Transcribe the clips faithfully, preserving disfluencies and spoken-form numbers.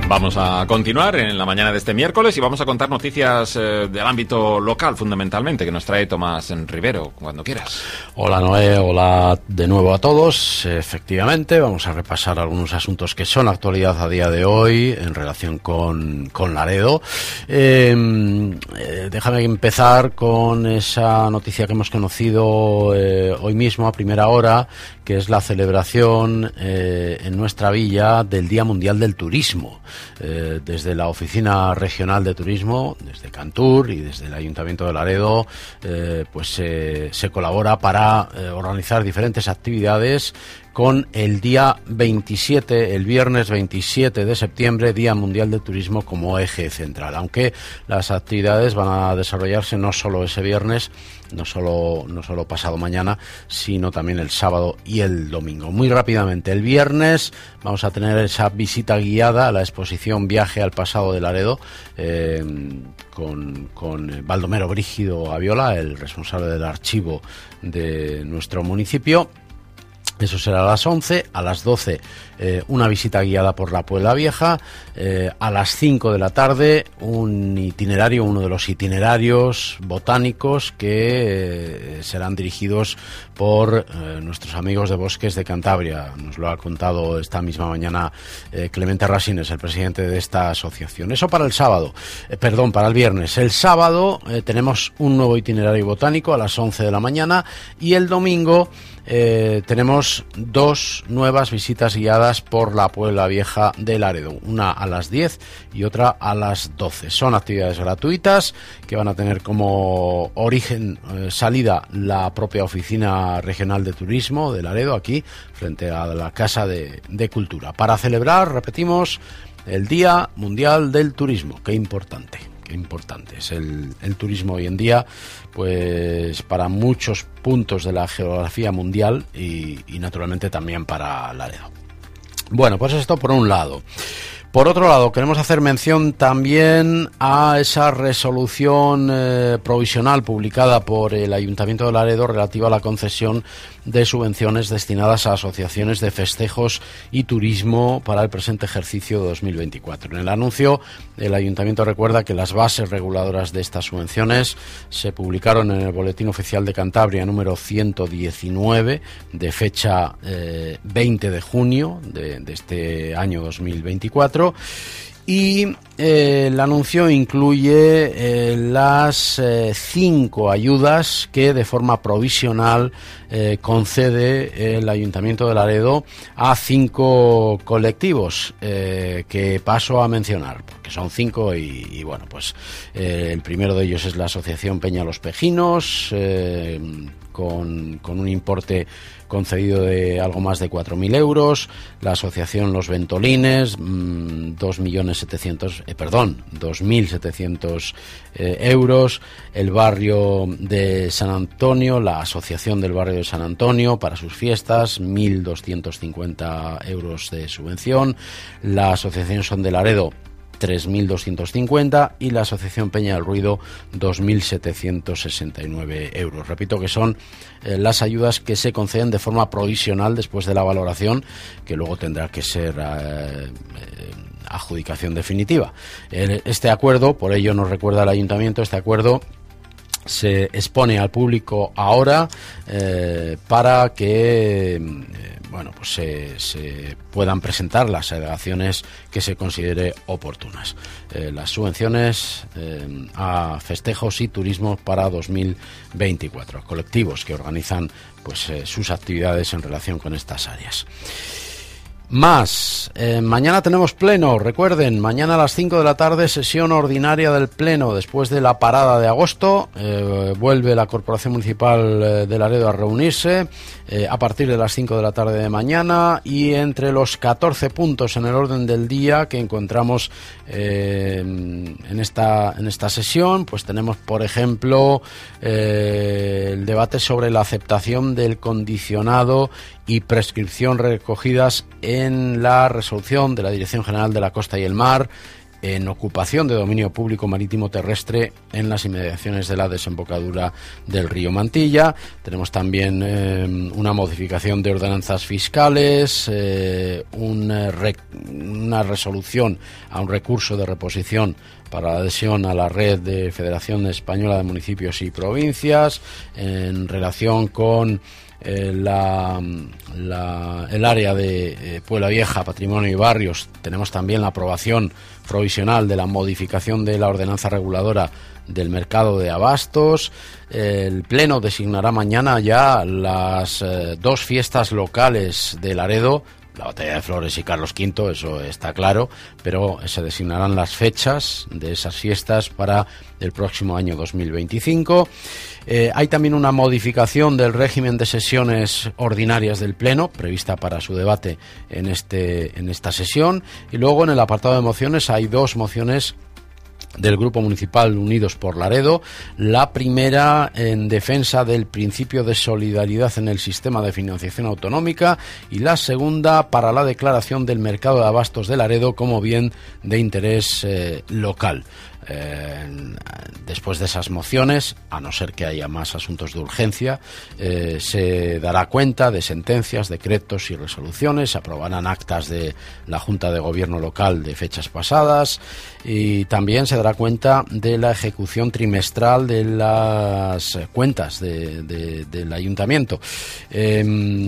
Vamos a continuar en la mañana de este miércoles y vamos a contar noticias eh, del ámbito local, fundamentalmente, que nos trae Tomás Rivero, cuando quieras. Hola Noé, hola de nuevo a todos. Efectivamente, vamos a repasar algunos asuntos que son actualidad a día de hoy en relación con, con Laredo. Eh, eh, déjame empezar con esa noticia que hemos conocido eh, hoy mismo a primera hora, que es la celebración eh, en nuestra villa del Día Mundial del Turismo. Eh, desde la Oficina Regional de Turismo, desde Cantur y desde el Ayuntamiento de Laredo, eh, pues eh, se colabora para eh, organizar diferentes actividades con el día veintisiete, el viernes veintisiete de septiembre, Día Mundial del Turismo como eje central. Aunque las actividades van a desarrollarse no solo ese viernes, no solo, no solo pasado mañana, sino también el sábado y el domingo. Muy rápidamente, el viernes vamos a tener esa visita guiada a la exposición Viaje al Pasado de Laredo, eh, con, con Baldomero Brígido Aviola, el responsable del archivo de nuestro municipio. Eso será a las once, a las doce eh, una visita guiada por la Puebla Vieja, eh, a las cinco de la tarde un itinerario, uno de los itinerarios botánicos que eh, serán dirigidos por eh, nuestros amigos de Bosques de Cantabria. Nos lo ha contado esta misma mañana eh, Clemente Rasines, el presidente de esta asociación. Eso para el sábado, eh, perdón, para el viernes. El sábado eh, tenemos un nuevo itinerario botánico a las once de la mañana y el domingo Eh, tenemos dos nuevas visitas guiadas por la Puebla Vieja de Laredo, una a las diez y otra a las doce. Son actividades gratuitas que van a tener como origen, eh, salida, la propia Oficina Regional de Turismo de Laredo, aquí frente a la Casa de, de Cultura, para celebrar, repetimos, el Día Mundial del Turismo. Qué importante. Qué importante es el, el turismo hoy en día, pues para muchos puntos de la geografía mundial y, y naturalmente también para Laredo. Bueno, pues esto por un lado. Por otro lado, queremos hacer mención también a esa resolución eh, provisional publicada por el Ayuntamiento de Laredo relativa a la concesión de subvenciones destinadas a asociaciones de festejos y turismo para el presente ejercicio dos mil veinticuatro. En el anuncio, el Ayuntamiento recuerda que las bases reguladoras de estas subvenciones se publicaron en el Boletín Oficial de Cantabria número ciento diecinueve de fecha eh, veinte de junio de, de este año dos mil veinticuatro. Y eh, el anuncio incluye eh, las eh, cinco ayudas que de forma provisional eh, concede el Ayuntamiento de Laredo a cinco colectivos eh, que paso a mencionar, porque son cinco y, y bueno, pues eh, el primero de ellos es la Asociación Peña Los Pejinos, eh, con, con un importe concedido de algo más de cuatro mil euros, la Asociación Los Ventolines, mmm, dos millones setecientos, eh, perdón, dos mil setecientos eh, euros, el barrio de San Antonio, la Asociación del Barrio de San Antonio para sus fiestas, mil doscientos cincuenta euros de subvención, la Asociación Son de Laredo, tres mil doscientos cincuenta y la Asociación Peña del Ruido, dos mil setecientos sesenta y nueve euros. Repito que son eh, las ayudas que se conceden de forma provisional después de la valoración, que luego tendrá que ser eh, eh, adjudicación definitiva. Eh, este acuerdo, por ello nos recuerda el Ayuntamiento, este acuerdo se expone al público ahora eh, para que eh, bueno, pues se, se puedan presentar las alegaciones que se considere oportunas. Eh, las subvenciones eh, a festejos y turismo para dos mil veinticuatro, colectivos que organizan pues eh, sus actividades en relación con estas áreas. Más, eh, mañana tenemos pleno, recuerden, mañana a las cinco de la tarde sesión ordinaria del pleno, después de la parada de agosto, eh, vuelve la Corporación Municipal de Laredo a reunirse eh, a partir de las cinco de la tarde de mañana, y entre los catorce puntos en el orden del día que encontramos eh, en esta en esta sesión, pues tenemos por ejemplo eh, el debate sobre la aceptación del condicionado y prescripción recogidas en la resolución de la Dirección General de la Costa y el Mar en ocupación de dominio público marítimo terrestre en las inmediaciones de la desembocadura del río Mantilla. Tenemos también eh, una modificación de ordenanzas fiscales, eh, una, re, una resolución a un recurso de reposición para la adhesión a la red de Federación Española de Municipios y Provincias, en relación con Eh, la, la, el área de eh, Puebla Vieja, Patrimonio y Barrios. Tenemos también la aprobación provisional de la modificación de la ordenanza reguladora del mercado de abastos. Eh, el Pleno designará mañana ya las eh, dos fiestas locales de Laredo, la Batalla de Flores y Carlos quinto, eso está claro, pero se designarán las fechas de esas fiestas para el próximo año dos mil veinticinco. Eh, hay también una modificación del régimen de sesiones ordinarias del Pleno, prevista para su debate en, este, en esta sesión. Y luego, en el apartado de mociones, hay dos mociones del Grupo Municipal Unidos por Laredo. La primera en defensa del principio de solidaridad en el sistema de financiación autonómica, y la segunda para la declaración del mercado de abastos de Laredo como bien de interés eh, local. Eh, después de esas mociones, a no ser que haya más asuntos de urgencia, eh, se dará cuenta de sentencias, decretos y resoluciones, se aprobarán actas de la Junta de Gobierno local de fechas pasadas, y también se dará cuenta de la ejecución trimestral de las cuentas de, de, del ayuntamiento. Eh,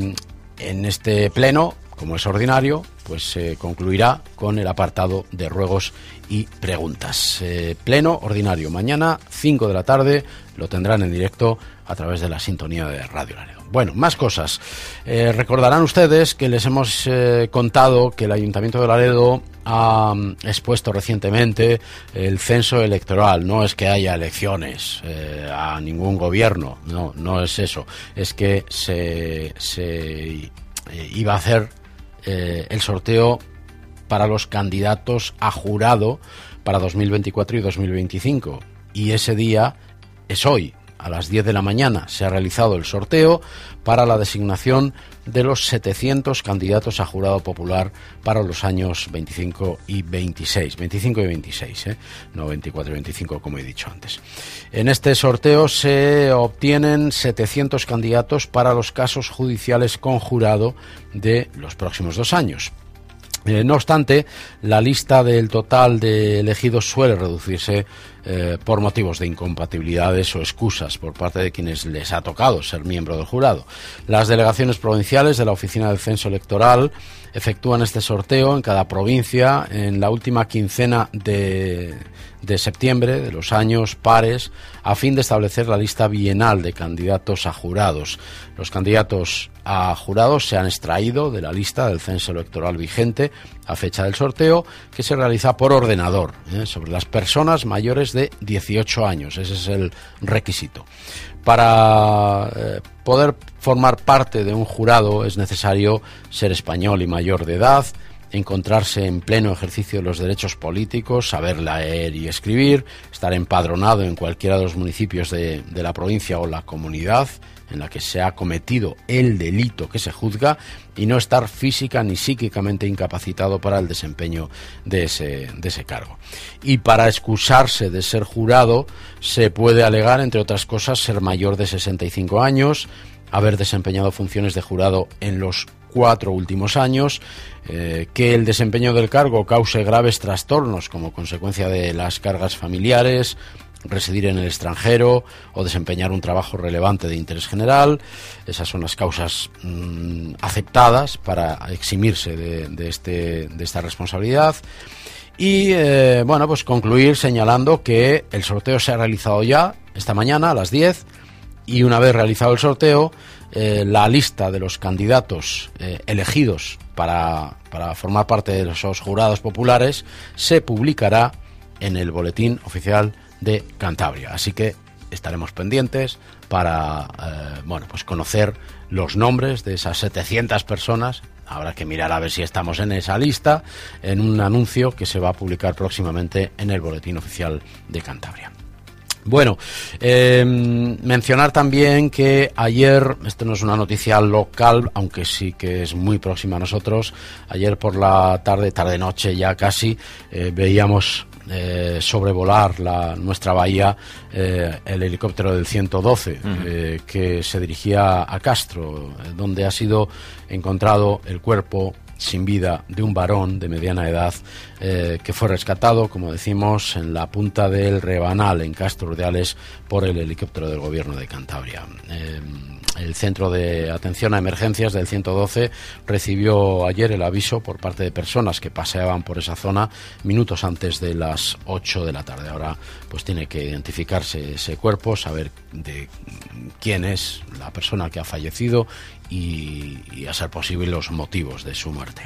en este pleno, como es ordinario, pues se eh, concluirá con el apartado de ruegos y preguntas. Eh, pleno ordinario mañana, cinco de la tarde, lo tendrán en directo a través de la sintonía de Radio Laredo. Bueno, más cosas. Eh, recordarán ustedes que les hemos eh, contado que el Ayuntamiento de Laredo ha um, expuesto recientemente el censo electoral. No es que haya elecciones eh, a ningún gobierno, no, no es eso. Es que se, se eh, iba a hacer eh, el sorteo para los candidatos a jurado para dos mil veinticuatro y dos mil veinticinco. Y ese día es hoy. A las diez de la mañana se ha realizado el sorteo para la designación de los setecientos candidatos a jurado popular para los años veinticinco y veintiséis. veinticinco y veintiséis, ¿eh? No veinticuatro y veinticinco como he dicho antes. En este sorteo se obtienen setecientos candidatos para los casos judiciales con jurado de los próximos dos años. Eh, no obstante, la lista del total de elegidos suele reducirse eh, por motivos de incompatibilidades o excusas por parte de quienes les ha tocado ser miembro del jurado. Las delegaciones provinciales de la Oficina del Censo Electoral efectúan este sorteo en cada provincia en la última quincena de, de septiembre de los años pares, a fin de establecer la lista bienal de candidatos a jurados. Los candidatos a jurados se han extraído de la lista del censo electoral vigente a fecha del sorteo, que se realiza por ordenador, ¿eh? sobre las personas mayores de dieciocho años. Ese es el requisito. Para eh, poder formar parte de un jurado es necesario ser español y mayor de edad, encontrarse en pleno ejercicio de los derechos políticos, saber leer y escribir, estar empadronado en cualquiera de los municipios de, de la provincia o la comunidad en la que se ha cometido el delito que se juzga, y no estar física ni psíquicamente incapacitado para el desempeño de ese, de ese cargo. Y para excusarse de ser jurado se puede alegar, entre otras cosas, ser mayor de sesenta y cinco años, haber desempeñado funciones de jurado en los cuatro últimos años, eh, que el desempeño del cargo cause graves trastornos como consecuencia de las cargas familiares, residir en el extranjero o desempeñar un trabajo relevante de interés general. Esas son las causas mmm, aceptadas para eximirse de, de, este, de esta responsabilidad. Y eh, bueno, pues concluir señalando que el sorteo se ha realizado ya esta mañana a las diez, y una vez realizado el sorteo, eh, la lista de los candidatos eh, elegidos para, para formar parte de esos jurados populares se publicará en el Boletín Oficial de Cantabria. Así que estaremos pendientes para eh, bueno, pues conocer los nombres de esas setecientas personas. Habrá que mirar a ver si estamos en esa lista, en un anuncio que se va a publicar próximamente en el Boletín Oficial de Cantabria. Bueno, eh, mencionar también que ayer, esto no es una noticia local, aunque sí que es muy próxima a nosotros, ayer por la tarde, tarde-noche ya casi, eh, veíamos eh, sobrevolar la, nuestra bahía eh, el helicóptero del ciento doce, uh-huh. eh, que se dirigía a Castro, donde ha sido encontrado el cuerpo sin vida de un varón de mediana edad eh, que fue rescatado, como decimos, en la punta del Rebanal, en Castro Urdiales, por el helicóptero del Gobierno de Cantabria. Eh, el Centro de Atención a Emergencias del ciento doce recibió ayer el aviso por parte de personas que paseaban por esa zona minutos antes de las ocho de la tarde. Ahora pues tiene que identificarse ese cuerpo, saber de quién es la persona que ha fallecido y, y a ser posible los motivos de su muerte.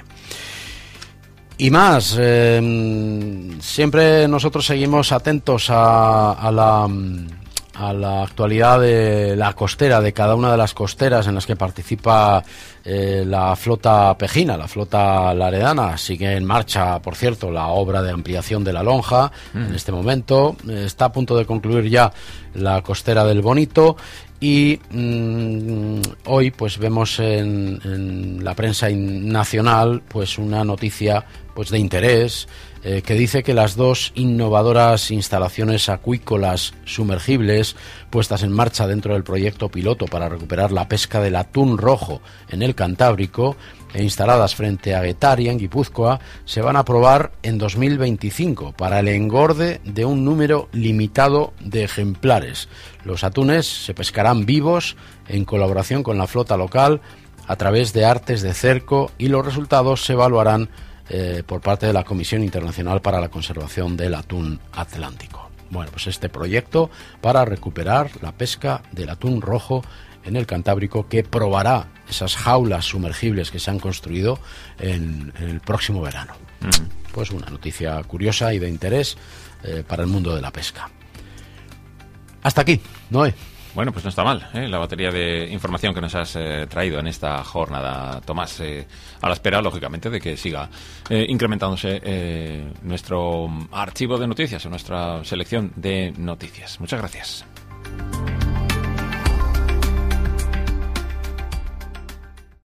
Y más, eh, siempre nosotros seguimos atentos a, a la... a la actualidad de la costera, de cada una de las costeras en las que participa eh, la flota pejina, la flota laredana. Sigue en marcha, por cierto, la obra de ampliación de la lonja. Mm. En este momento eh, está a punto de concluir ya la costera del Bonito. Y mmm, hoy pues vemos en, en la prensa nacional pues una noticia pues de interés eh, que dice que las dos innovadoras instalaciones acuícolas sumergibles puestas en marcha dentro del proyecto piloto para recuperar la pesca del atún rojo en el Cantábrico e instaladas frente a Getaria, en Guipúzcoa, se van a probar en dos mil veinticinco para el engorde de un número limitado de ejemplares. Los atunes se pescarán vivos en colaboración con la flota local a través de artes de cerco y los resultados se evaluarán eh, por parte de la Comisión Internacional para la Conservación del Atún Atlántico. Bueno, pues este proyecto para recuperar la pesca del atún rojo en el Cantábrico, que probará esas jaulas sumergibles que se han construido en, en el próximo verano. Mm. Pues una noticia curiosa y de interés eh, para el mundo de la pesca. Hasta aquí, Noé. Bueno, pues no está mal, ¿eh? La batería de información que nos has eh, traído en esta jornada, Tomás, eh, a la espera, lógicamente, de que siga eh, incrementándose eh, nuestro archivo de noticias o nuestra selección de noticias. Muchas gracias.